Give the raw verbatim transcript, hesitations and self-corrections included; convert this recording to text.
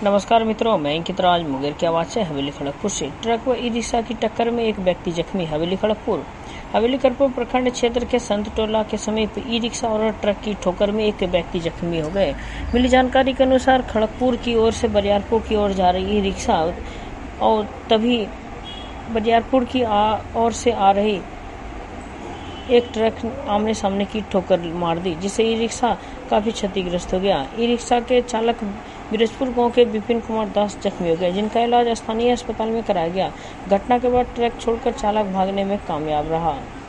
नमस्कार मित्रों, मैं अंकित राज मुंगेर की आवाज से हवेली खड़गपुर से। ट्रक व ई रिक्शा की टक्कर में एक व्यक्ति जख्मी। हवेली खड़गपुर हवेली खड़गपुर प्रखंड क्षेत्र के संत टोला के समीप ई रिक्शा और ट्रक की ठोकर में एक व्यक्ति जख्मी हो गए। मिली जानकारी के अनुसार खड़गपुर की ओर से बरियारपुर की ओर जा रही ई रिक्शा और तभी बरियारपुर की ओर से आ रही एक ट्रक आमने सामने की ठोकर मार दी, जिससे ई रिक्शा काफी क्षतिग्रस्त हो गया। ई रिक्शा के चालक बिरजपुर गांव के विपिन कुमार दास जख्मी हो गए, जिनका इलाज स्थानीय अस्पताल में कराया गया। घटना के बाद ट्रक छोड़कर चालक भागने में कामयाब रहा।